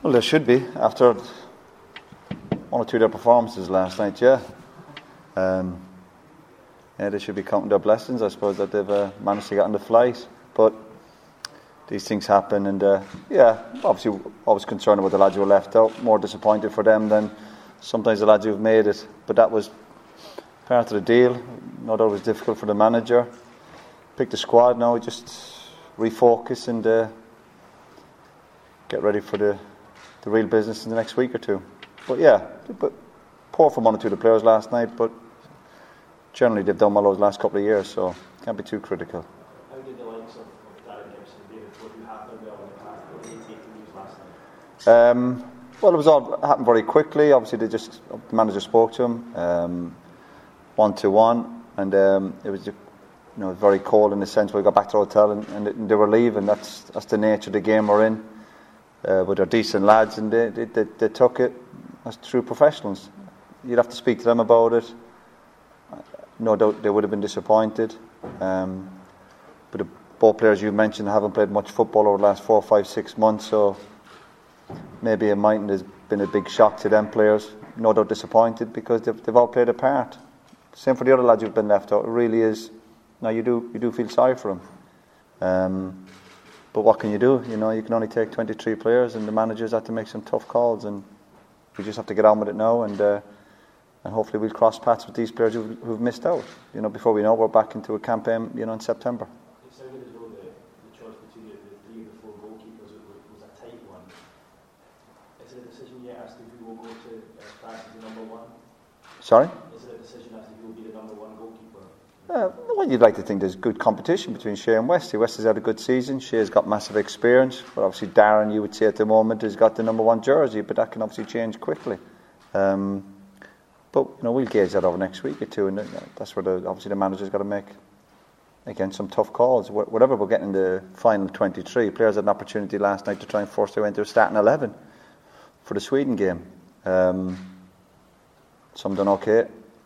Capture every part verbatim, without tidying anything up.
Well, there should be after one or two of their performances last night. Yeah, um, yeah, they should be counting their blessings, I suppose, that they've uh, managed to get on the flight. But these things happen, and uh, yeah, obviously, always concerned about the lads who were left out. More disappointed for them than sometimes the lads who've made it. But that was part of the deal. No doubt it was difficult for the manager. Pick the squad now, just refocus and uh, get ready for the. the real business in the next week or two. But yeah, but poor from one or two of the players last night, but generally they've done well those last couple of years, so can't be too critical. How did the likes of, of Darren Gibson and David Ford, who have done well in the past, what did they take from these last night? Um, well, it was all happened very quickly. Obviously, they just the manager spoke to him um, one to one, and um, it was you know very cold in the sense where we got back to the hotel and, and they were leaving. That's that's the nature of the game we're in. Uh, but they're decent lads, and they, they, they, they took it as true professionals. You'd have to speak to them about it. No doubt they would have been disappointed. Um, but the both players you mentioned haven't played much football over the last four, five, six months, so maybe it mightn't have been a big shock to them players. No doubt disappointed because they've, they've all played a part. Same for the other lads who've been left out. It really is. Now you do you do feel sorry for them. Um, But what can you do? You know, you can only take twenty-three players, and the managers have to make some tough calls, and we just have to get on with it now, and uh, and hopefully we'll cross paths with these players who've, who've missed out. You know, before we know, we're back into a campaign, you know, in September. It sounded as though the, the choice between the, the three or the four goalkeepers was, was a tight one. Is it a decision yet as to who will go to uh, start as the number one? Sorry? Is it a decision as to who will be the number one goalkeeper? Uh, well, you'd like to think there's good competition between Shea and Westy. Westy's had a good season. Shea's got massive experience. But obviously Darren, you would say at the moment, has got the number one jersey. But that can obviously change quickly. Um, but you know, we'll gauge that over next week or two, and that's where the, obviously the manager's got to make again some tough calls. Whatever we're getting the final twenty-three, players had an opportunity last night to try and force their way into a starting eleven for the Sweden game. Um, some done okay.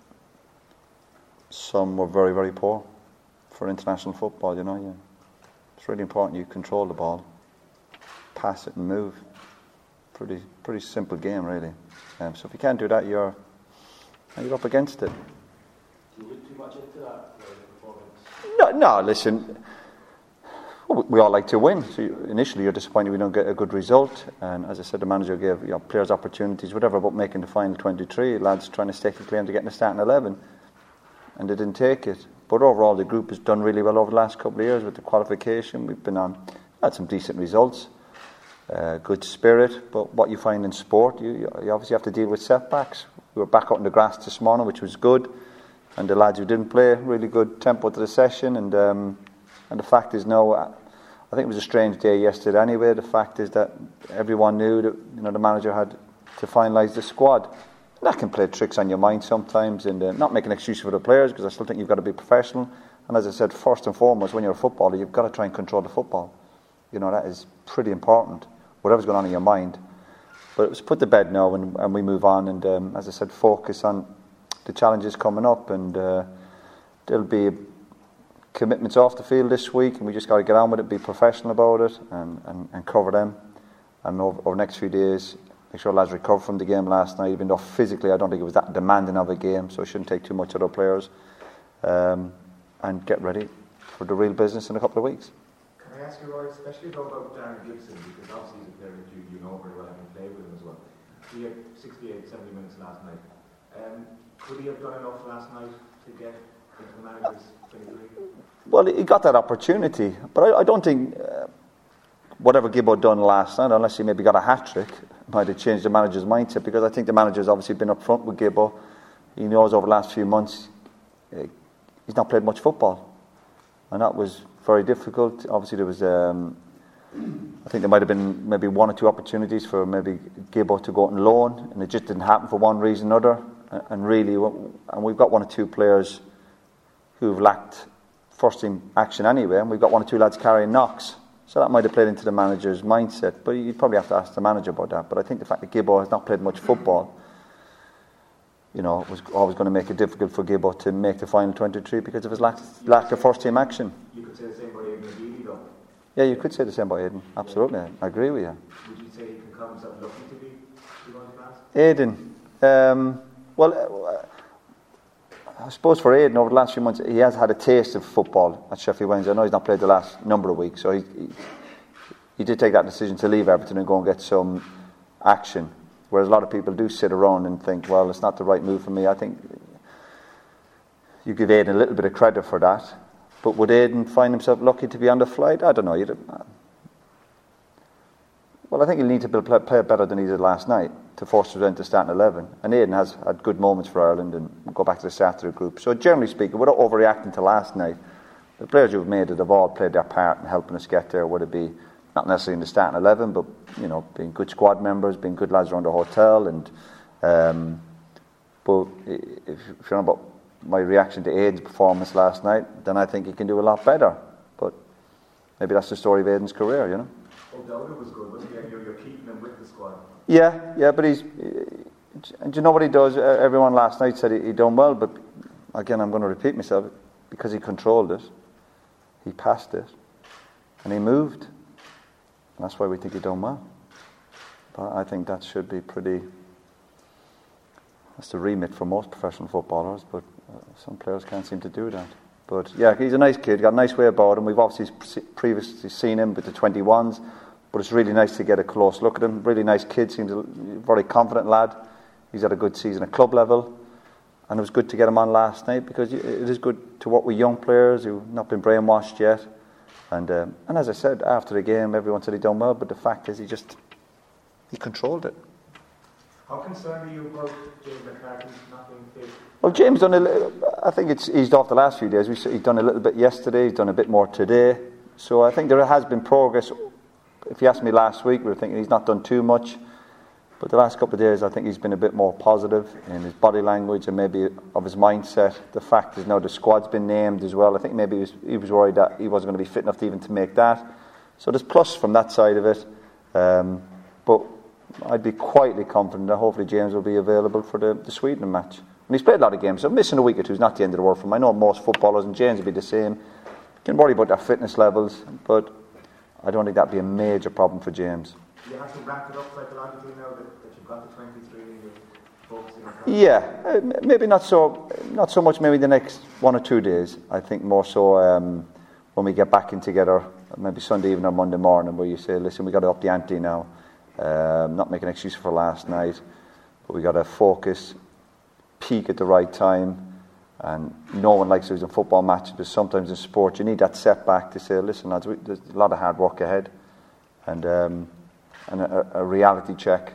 Some were very, very poor for international football, you know. Yeah. It's really important you control the ball, pass it and move. Pretty pretty simple game, really. Um, so if you can't do that, you're you're up against it. Do you look too much into that performance? No, no, listen, we all like to win. So you, initially you're disappointed we don't get a good result. And as I said, the manager gave you know, players opportunities, whatever, about making the final twenty-three. Lads trying to stake a claim to getting the starting eleven. And they didn't take it. But overall, the group has done really well over the last couple of years with the qualification. We've been on, had some decent results, uh, good spirit. But what you find in sport, you, you obviously have to deal with setbacks. We were back out in the grass this morning, which was good. And the lads who didn't play, really good tempo to the session. And um, and the fact is now, I think it was a strange day yesterday anyway. The fact is that everyone knew that you know the manager had to finalise the squad. That can play tricks on your mind sometimes, and uh, not make an excuse for the players, because I still think you've got to be professional. And as I said, first and foremost, when you're a footballer, you've got to try and control the football. You know, that is pretty important, whatever's going on in your mind. But it was put to bed now, and, and we move on, and um, as I said, focus on the challenges coming up, and uh, there'll be commitments off the field this week, and we just got to get on with it, be professional about it, and, and, and cover them. And over, over the next few days, make sure lads recover from the game last night, even though physically I don't think it was that demanding of a game, so it shouldn't take too much of the players. Um, and get ready for the real business in a couple of weeks. Can I ask you, Roy, especially though about Darren Gibson, because obviously he's a player that you, you know very well, having played with him as well. He had sixty-eight, seventy minutes last night. Um, could he have done enough last night to get into the manager's twenty-three? Well, he got that opportunity, but I, I don't think uh, whatever Gibbo done last night, unless he maybe got a hat-trick, might have changed the manager's mindset, because I think the manager's obviously been up front with Gibbo. He knows over the last few months uh, he's not played much football, and that was very difficult. Obviously there was um, I think there might have been maybe one or two opportunities for maybe Gibbo to go out on loan, and it just didn't happen for one reason or another. And really, and we've got one or two players who've lacked first team action anyway, and we've got one or two lads carrying knocks. So that might have played into the manager's mindset, but you'd probably have to ask the manager about that. But I think the fact that Gibbo has not played much football, you know, was always going to make it difficult for Gibbo to make the final twenty-three because of his lack, lack of first team action. You could say the same about Aidan O'Deely though. Yeah, you could say the same about Aidan. Absolutely, I agree with you. Would you say he can count himself lucky to be to go into class? Aidan, um, well, uh, I suppose for Aidan over the last few months, he has had a taste of football at Sheffield Wednesday. I know he's not played the last number of weeks, so he, he, he did take that decision to leave Everton and go and get some action. Whereas a lot of people do sit around and think, well, it's not the right move for me. I think you give Aidan a little bit of credit for that. But would Aidan find himself lucky to be on the flight? I don't know. You'd, well, I think he'll need to play, play better than he did last night to force him into starting eleven. And Aidan has had good moments for Ireland and go back to the start of the group. So generally speaking, without overreacting to last night, the players who've made it have all played their part in helping us get there, whether it be not necessarily in the starting eleven, but you know, being good squad members, being good lads around the hotel. And um, but if you're on about my reaction to Aidan's performance last night, then I think he can do a lot better. But maybe that's the story of Aidan's career, you know. O'Dowda was good, wasn't he? You're, you're keeping him with the squad. Yeah, yeah, but he's. And do you know what he does? Everyone last night said he, he done well, but again, I'm going to repeat myself, because he controlled it, he passed it, and he moved. And that's why we think he done well. But I think that should be pretty. That's the remit for most professional footballers, but uh, some players can't seem to do that. But yeah, he's a nice kid, got a nice way about him. We've obviously previously seen him with the twenty-ones, but it's really nice to get a close look at him. Really nice kid, seems a very confident lad. He's had a good season at club level, and it was good to get him on last night, because it is good to work with young players who've not been brainwashed yet. And um, and as I said, after the game, everyone said he done well, but the fact is he just, he controlled it. How concerned are you about James McCarthy not being fit? Well, James done a little, I think it's eased off the last few days. He's done a little bit yesterday, he's done a bit more today. So I think there has been progress. If you asked me last week, we were thinking he's not done too much. But the last couple of days, I think he's been a bit more positive in his body language and maybe of his mindset. The fact is now the squad's been named as well. I think maybe he was, he was worried that he wasn't going to be fit enough to even to make that. So there's plus from that side of it. Um, but I'd be quietly confident that hopefully James will be available for the, the Sweden match. And he's played a lot of games, so missing a week or two is not the end of the world for him. I know most footballers, and James will be the same, can worry about their fitness levels, but I don't think that'd be a major problem for James. You have to wrap it up psychologically now that, that you've got the twenty-three and you're focusing on that? Yeah, uh, maybe not so not so much maybe the next one or two days. I think more so um, when we get back in together, maybe Sunday evening or Monday morning, where you say, listen, we got to up the ante now. Um, not make an excuse for last night, but we got to focus, peak at the right time. And no one likes losing football matches, but sometimes in sport you need that setback to say, listen lads, we, there's a lot of hard work ahead, and um, and a, a reality check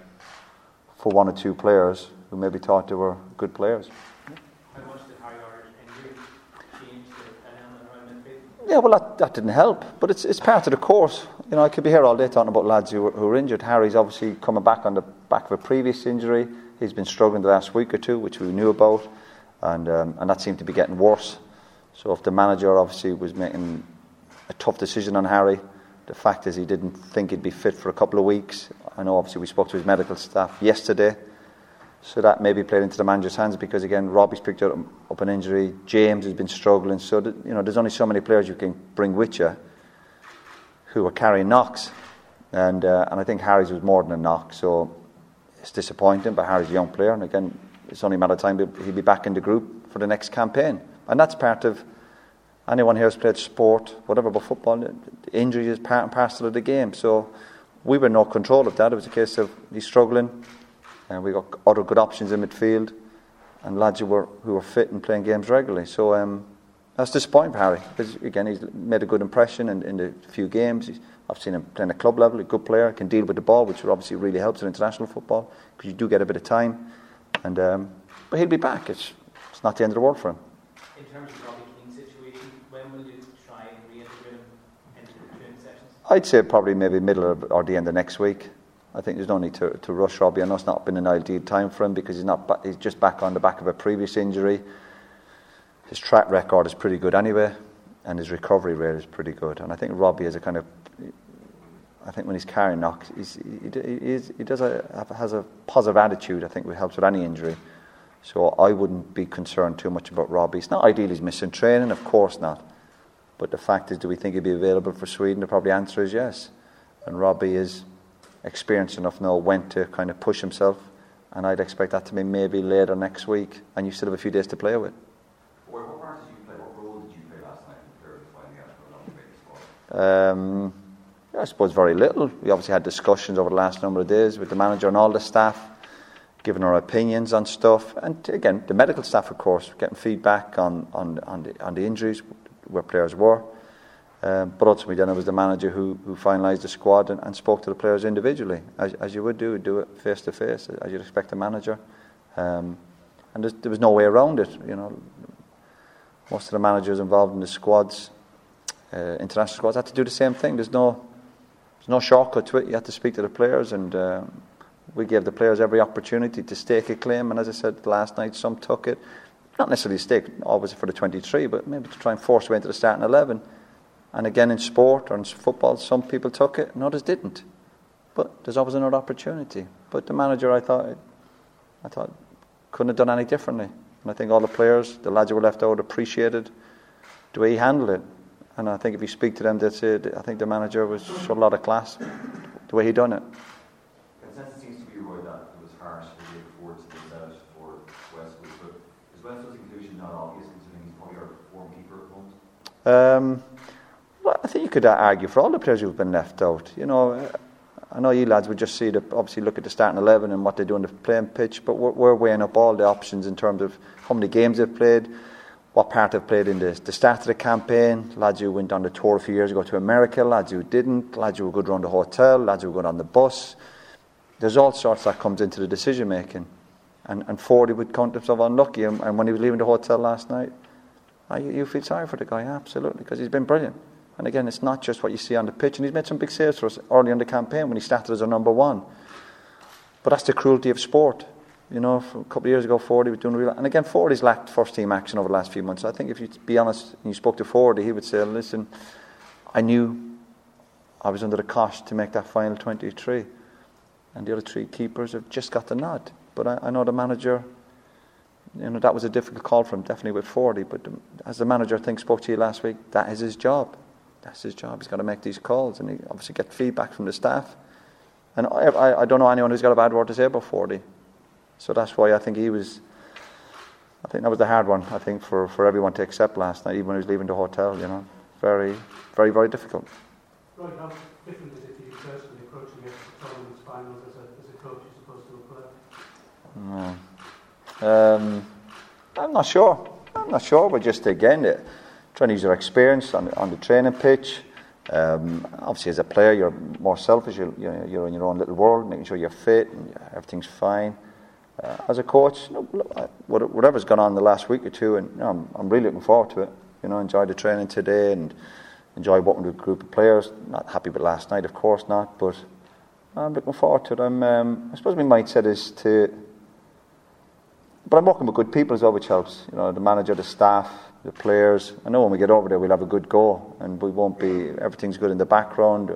for one or two players who maybe thought they were good players. How much did Harry Irish injury change the element around midfield? Yeah, well that, that didn't help, but it's it's part of the course. You know, I could be here all day talking about lads who were, who were injured. Harry's obviously coming back on the back of a previous injury. He's been struggling the last week or two, which we knew about. And um, and that seemed to be getting worse. So if the manager obviously was making a tough decision on Harry, the fact is he didn't think he'd be fit for a couple of weeks. I know obviously we spoke to his medical staff yesterday, so that maybe played into the manager's hands, because again Robbie's picked up, up an injury, James has been struggling, so that, you know, there's only so many players you can bring with you who are carrying knocks, and uh, and I think Harry's was more than a knock, so it's disappointing, but Harry's a young player, and again it's only a matter of time he'll be back in the group for the next campaign. And that's part of, anyone here who's played sport, whatever but football, injury is part and parcel of the game. So we were in no control of that. It was a case of he's struggling, and we got other good options in midfield, and lads who were who were fit and playing games regularly. So um, that's disappointing for Harry, because again he's made a good impression in, in the few games. He's, I've seen him playing at club level, a good player, can deal with the ball, which obviously really helps in international football, because you do get a bit of time. And um, but he'll be back. It's it's not the end of the world for him. In terms of Robbie King's situation, when will you try and reintegrate him into the training sessions? I'd say probably maybe middle or, or the end of next week. I think there's no need to, to rush Robbie. I know it's not been an ideal time for him, because he's not ba- he's just back on the back of a previous injury. His track record is pretty good anyway, and his recovery rate is pretty good. And I think Robbie is a kind of, I think when he's carrying knocks, he's, he, he, is, he does a, has a positive attitude, I think, which helps with any injury. So I wouldn't be concerned too much about Robbie. It's not ideal he's missing training, of course not. But the fact is, do we think he'll be available for Sweden? The probably answer is yes. And Robbie is experienced enough now when to kind of push himself, and I'd expect that to be maybe later next week, and you still have a few days to play with. What part did you play? What role did you play last night compared to finding out how long to make the squad? Um, I suppose very little. We obviously had discussions over the last number of days with the manager and all the staff, giving our opinions on stuff, and again the medical staff, of course, getting feedback on on on the, on the injuries, where players were. Um, but ultimately, then it was the manager who who finalised the squad and, and spoke to the players individually, as as you would do, do it face to face, as you'd expect a manager. Um, and there was no way around it. You know, most of the managers involved in the squads, uh, international squads, had to do the same thing. There's no there's no shortcut to it. You had to speak to the players, and um, we gave the players every opportunity to stake a claim. And as I said last night, some took it, not necessarily stake always for the twenty-three, but maybe to try and force their way into the starting eleven. And again, in sport or in football, some people took it and others didn't. But there's always another opportunity. But the manager, I thought, I thought, couldn't have done any differently. And I think all the players, the lads who were left out, appreciated the way he handled it. And I think if you speak to them, they'd say, I think the manager was showed a lot of class, the way he done it. Consensus seems to be right that it was harsh for David Forde to lose out for Westwood, but is Westwood's inclusion not obvious considering he's probably our form keeper at the moment? Um, well, I think you could argue for all the players who've been left out. You know, I know you lads would just see the obviously look at the starting eleven and what they do on the playing pitch, but we're, we're weighing up all the options in terms of how many games they've played, what part they've played in the, the start of the campaign, lads who went on the tour a few years ago to America, lads who didn't, lads who were good around the hotel, lads who were good on the bus. There's all sorts that comes into the decision making, and and Forde would count himself unlucky. And, and when he was leaving the hotel last night, I, you feel sorry for the guy, absolutely, because he's been brilliant. And again, it's not just what you see on the pitch, and he's made some big saves for us early in the campaign when he started as our number one. But that's the cruelty of sport. You know, a couple of years ago, Forde was doing real. And again, Forde's lacked first team action over the last few months. I think if you be honest, and you spoke to Forde, he would say, "Listen, I knew I was under the cosh to make that final twenty-three, and the other three keepers have just got the nod." But I, I know the manager. You know, that was a difficult call for him, definitely with Forde. But the, as the manager, I think, spoke to you last week, that is his job. That's his job. He's got to make these calls, and he obviously get feedback from the staff. And I, I, I don't know anyone who's got a bad word to say about Forde. So that's why I think he was. I think that was the hard one. I think for, for everyone to accept last night, even when he was leaving the hotel. You know, very, very, very difficult. Right, how different is it to you personally approaching it, the tournament's finals as a as a coach as opposed to a player? No. Um, I'm not sure. I'm not sure. But just again, it, trying to use your experience on on the training pitch. Um, obviously, as a player, you're more selfish. You're, you're in your own little world, making sure you're fit and everything's fine. Uh, as a coach, you know, whatever's gone on the last week or two, and you know, I'm, I'm really looking forward to it. You know, enjoyed the training today and enjoy working with a group of players. Not happy with last night, of course not, but I'm looking forward to it. I'm, um, I suppose my mindset is to, but I'm working with good people as well, which helps. You know, the manager, the staff, the players. I know when we get over there, we'll have a good go, and we won't be. Everything's good in the background,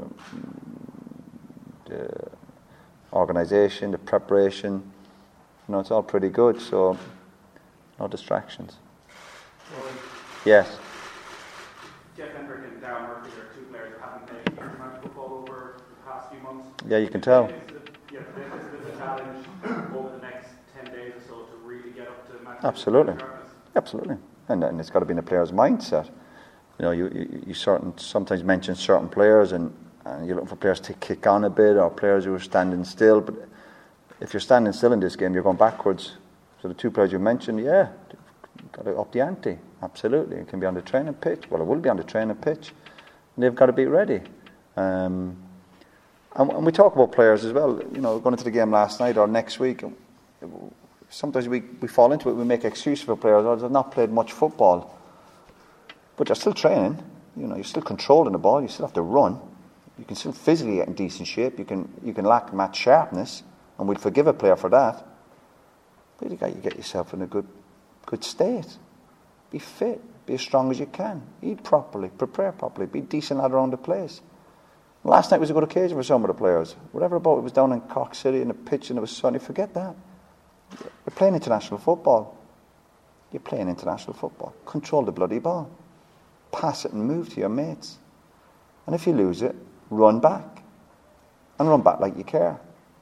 the organisation, the preparation. You know, it's all pretty good, so no distractions. Well, yes. Jeff Hendrick and Darren Murphy are two players that haven't played a huge amount of football over the past few months. Yeah, you can tell. Is it, yeah, is it a challenge over the next ten days or so to really get up to match? Absolutely. Absolutely. And, and it's got to be in the player's mindset. You know, you, you, you certain sometimes mention certain players, and, and you're looking for players to kick on a bit, or players who are standing still, but if you're standing still in this game, you're going backwards. So the two players you mentioned, yeah, you've got to up the ante. Absolutely. It can be on the training pitch. Well, it will be on the training pitch. And they've got to be ready. Um, and, and we talk about players as well. You know, going into the game last night or next week, sometimes we, we fall into it. We make excuses for players. Oh, they've not played much football. But you're still training. You know, you're still controlling the ball. You still have to run. You can still physically get in decent shape. You can you can lack match sharpness. And we'd forgive a player for that. But you got to get yourself in a good good state. Be fit. Be as strong as you can. Eat properly. Prepare properly. Be decent out around the place. Last night was a good occasion for some of the players. Whatever about it was down in Cork City in the pitch and it was sunny. Forget that. You're playing international football. You're playing international football. Control the bloody ball. Pass it and move to your mates. And if you lose it, run back. and run back like you care.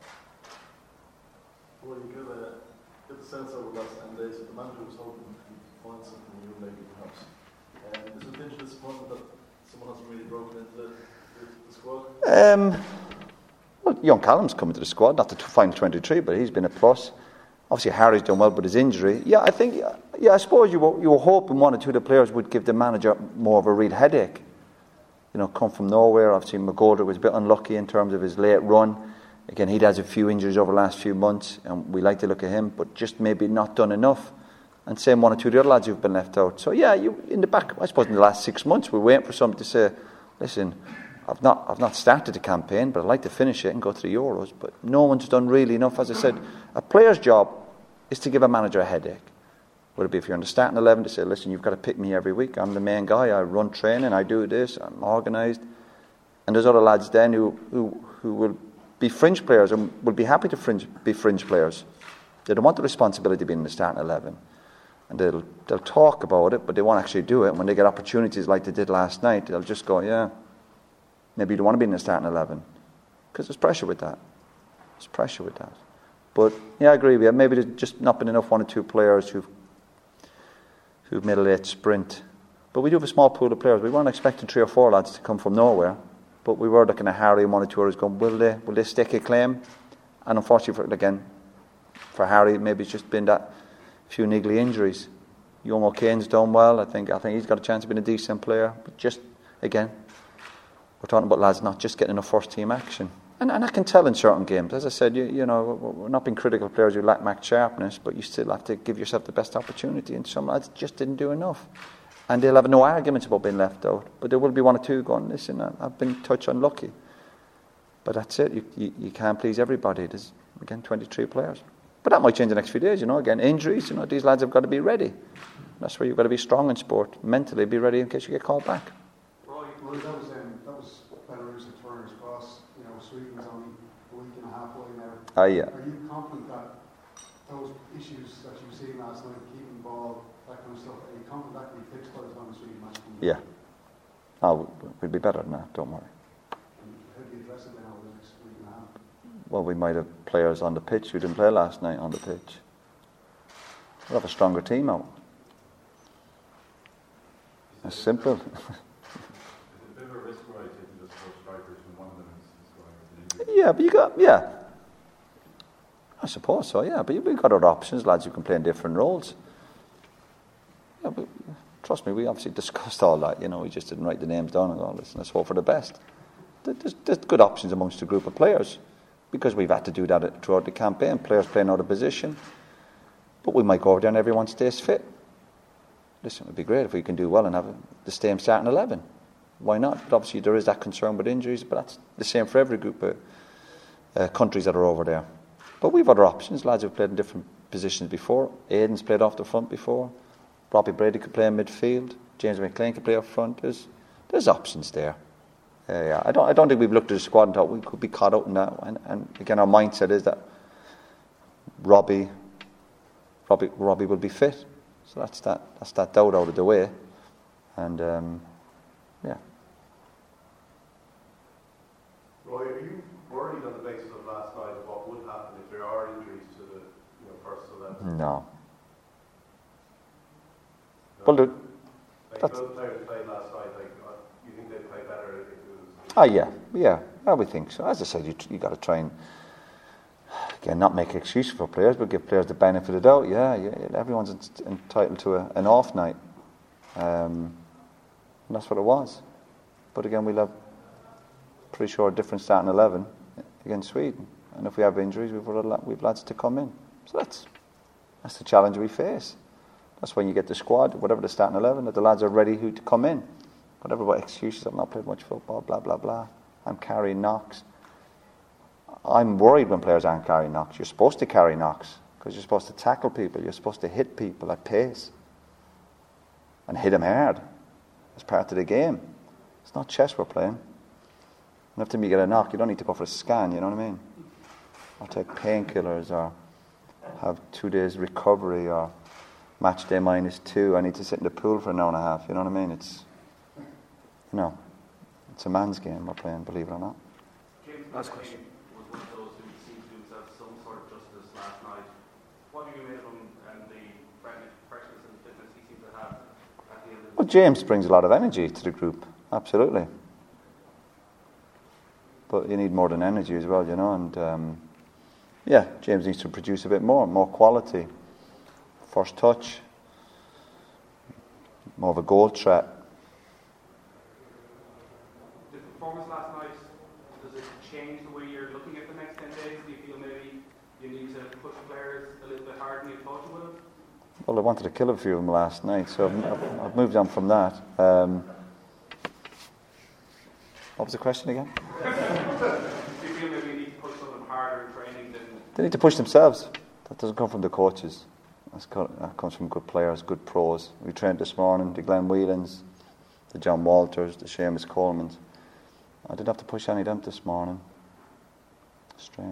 Well, you get, a, get the sense over the last ten days that the manager was hoping to find something new, maybe perhaps. Um, is it a bit of disappointment that someone hasn't really broken into the, the, the squad? Um, well, young Callum's coming to the squad, not the final twenty-three, but he's been a plus. Obviously, Harry's done well with his injury. Yeah, I think, yeah, I suppose you were, you were hoping one or two of the players would give the manager more of a real headache. You know, come from nowhere. Obviously, McGoldrick was a bit unlucky in terms of his late run. Again, he'd had a few injuries over the last few months, and we like to look at him, but just maybe not done enough. And same one or two of the other lads who've been left out. So, yeah, you in the back, I suppose in the last six months, we were waiting for somebody to say, listen, I've not I've not started the campaign, but I'd like to finish it and go to the Euros. But no one's done really enough. As I said, a player's job is to give a manager a headache. Would it be if you're in the starting eleven to say, listen, you've got to pick me every week. I'm the main guy. I run training. I do this. I'm organised. And there's other lads then who, who, who will be fringe players and will be happy to fringe, be fringe players. They don't want the responsibility of being in the starting eleven. And they'll, they'll talk about it, but they won't actually do it. And when they get opportunities like they did last night, they'll just go, yeah, maybe you don't want to be in the starting eleven. Because there's pressure with that. There's pressure with that. But, yeah, I agree with you. Maybe there's just not been enough one or two players who've, who've made a late sprint. But we do have a small pool of players. We weren't expecting three or four lads to come from nowhere. But we were looking at Harry and one or two others going, will they, will they stake a claim? And unfortunately, for, again, for Harry, maybe it's just been that few niggly injuries. Young O'Kane's done well. I think I think he's got a chance of being a decent player. But just, again, we're talking about lads not just getting enough first-team action. And, and I can tell in certain games, as I said, you, you know, we're not being critical of players who lack match sharpness, but you still have to give yourself the best opportunity. And some lads just didn't do enough. And they'll have no arguments about being left out. But there will be one or two going, listen, I've been touch unlucky. But that's it. You, you, you can't please everybody. There's, again, twenty-three players. But that might change the next few days, you know. Again, injuries, you know, these lads have got to be ready. That's where you've got to be strong in sport. Mentally, be ready in case you get called back. Right, well, that was, um, that was Belarus at Turner's Cross. You know, Sweden's only a week and a half away now. Ah, uh, yeah. Are you confident that those issues that you were seeing last night, keeping the ball, that kind of stuff, are you confident that can be fixed by the time the Sweden match comes? Yeah. Oh, we'll be better than that, don't worry. And how do you address it then over the next week and a half? Well, we might have players on the pitch who didn't play last night on the pitch. We'll have a stronger team out. It's simple. It's a bit of a risk, right, taking just four strikers and one of them is going to Yeah, but you got, yeah. I suppose so, yeah. But we've got other options, lads who can play in different roles. Yeah, but trust me, we obviously discussed all that. You know, we just didn't write the names down and go, listen, let's hope for the best. There's, there's good options amongst a group of players because we've had to do that throughout the campaign. Players playing out of position. But we might go over there and everyone stays fit. Listen, it would be great if we can do well and have the same starting eleven. Why not? But obviously there is that concern with injuries, but that's the same for every group of uh, countries that are over there. But we've other options. Lads who've played in different positions before. Aidan's played off the front before. Robbie Brady could play in midfield. James McLean could play up front. There's, there's options there. Uh, yeah, I don't. I don't think we've looked at the squad and thought we could be caught out in that. And, and again, our mindset is that Robbie, Robbie, Robbie will be fit. So that's that. That's that doubt out of the way. And um, yeah. Roy, are you worried on the basis of last night of what would happen if there are injuries to the you know, first eleven? No. no. Well, the, like that's, those players played last night. Like, uh, you think they'd play better if it was? Oh yeah, yeah. I would think so. As I said, you you got to try and again not make excuses for players, but give players the benefit of the doubt. Yeah, yeah. Everyone's entitled to a, an off night, um, and that's what it was. But again, we'll have pretty sure a different starting eleven against Sweden, and if we have injuries, we've we've lads to come in. So that's that's the challenge we face. That's when you get the squad, whatever the starting eleven, that the lads are ready who to come in. Whatever about excuses, I've not played much football, blah, blah, blah. I'm carrying knocks. I'm worried when players aren't carrying knocks. You're supposed to carry knocks because you're supposed to tackle people. You're supposed to hit people at pace and hit them hard. It's part of the game. It's not chess we're playing. And after you get a knock, you don't need to go for a scan, you know what I mean? Or take painkillers or have two days recovery or match day minus two. I need to sit in the pool for an hour and a half, you know what I mean? It's, you know, it's a man's game we're playing, believe it or not. Last question. James brings a lot of energy to the group, absolutely. But you need more than energy as well, you know. And um, yeah, James needs to produce a bit more, more quality, first touch, more of a goal threat. The performance last night, does it change the way you're looking at the next ten days? Do you feel maybe you need to push players a little bit harder than you thought you would have? Well, I wanted to kill a few of them last night, so I've, I've moved on from that. Um, what was the question again? Do you feel maybe you need to push them harder in training than... They need to push themselves. That doesn't come from the coaches. That's co- that comes from good players, good pros. We trained this morning, the Glenn Whelans, the John Walters, the Seamus Colemans. I didn't have to push any of them this morning. Strange.